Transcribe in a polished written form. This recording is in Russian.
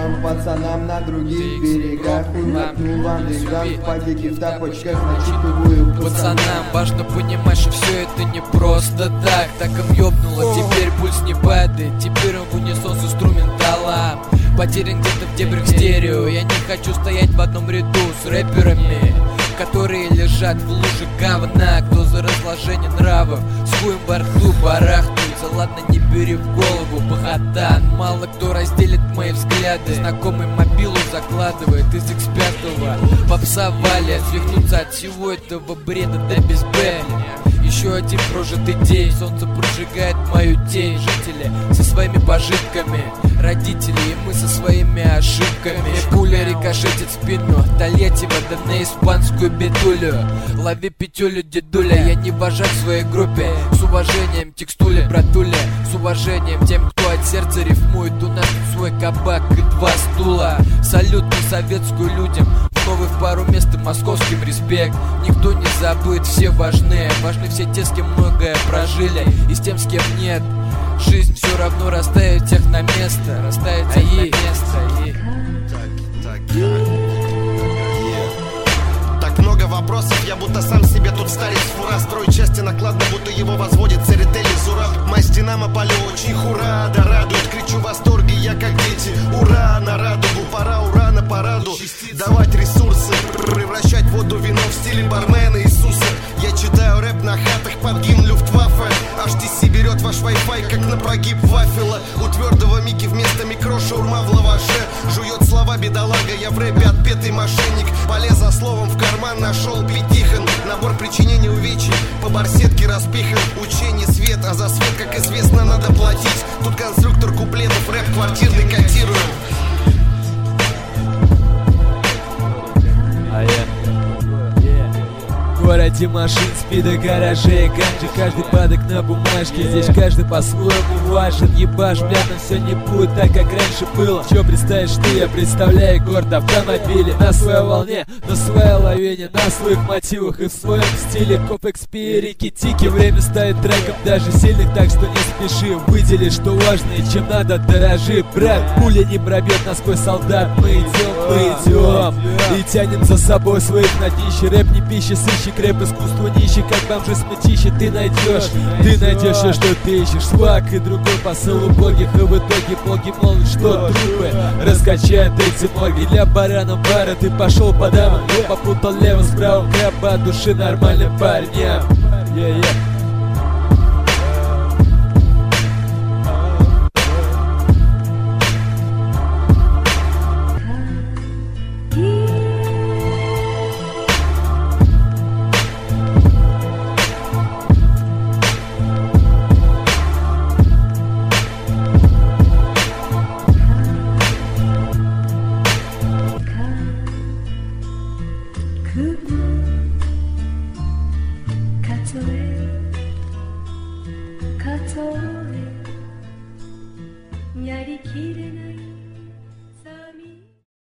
вам, пацанам на других берегах. Хуй мотнул вам деньгам, спагетти в тапочках, начитываю пацанам. Важно понимать, что все это не просто так. Так им ёбнуло, теперь пульс не падает. Теперь он в унисон с инструменталом. Потерян где-то в дебрях стерео. Я не хочу стоять в одном ряду с рэперами, которые лежат в луже говна. Кто за разложение нравов, с хуем во рту барахтуется. Ладно, не бери в голову, похотан. Мало кто разделит мои взгляды. Знакомый мобилу закладывает из X5. Попса валят, свихнуться от всего этого бреда до безбелья. Еще один прожитый день, солнце прожигает мою тень. Жители со своими пожитками, родители и мы со своими ошибками. Пуля рикошетит в спину, Тольятти вода на испанскую бедулю. Лови пятюлю, дедуля, я не вожак в своей группе. С уважением текстуля, братуля, с уважением тем, кто от сердца рифмует. У нас свой кабак и 2 стула. Салют на советскую людям, новый в пару мест и московским респект. Никто не забыт, все важны. Важны все те, с кем многое прожили, и с тем, с кем нет. Жизнь все равно расставит всех на место. Расставит всех на место. Так много вопросов, я будто сам себе тут старец. Фура, строю части накладно, будто его возводит Церетели Зураб. Моя стена полю очень хура, да радует. Кричу в восторге, я как дети. Ура, на радугу, пора, ура, на параду. Давать ресурсы, превращать воду в вино в стиле бармена Иисуса. Я читаю рэп на хатах под гимн Люфтваффе. HTC берет ваш Wi-Fi, как на прогиб вафела. У твердого Мики вместо микро шаурма в лаваше. Жует слова бедолага, я в рэпе отпетый мошенник. Полез за словом в карман, нашел Битихан. Набор причинений увечий, по барсетке распихан. Учение свет, а за свет, как известно, надо платить. Тут конструктор куплетов, рэп квартирный котируем. В городе машин, спида, гаражей, ганджи, каждый падок на бумажке. Здесь каждый по-своему важен. Ебашь, рядом все не будет так, как раньше было. Че представишь ты, я представляю город автомобилей. На своей волне, на своей лавине, на своих мотивах и в своем стиле. Коп, XP, Рики, Тики. Время ставит треком даже сильных, так что не спеши. Выдели, что важно и чем надо дорожи. Брат, пуля не пробьет насквозь солдат. Мы идем и тянем за собой своих на днище. Рэп не пища, сыщик. Рэп искусство нищий, как бомжи с мытищи. Ты найдешь все, что ты ищешь. Свак и другой посыл убогих. И в итоге боги молвят, что трупы раскачают эти морги. Для барана бара ты пошел по дамам, но попутал лево с правым. Краба души нормальным парням. 가토에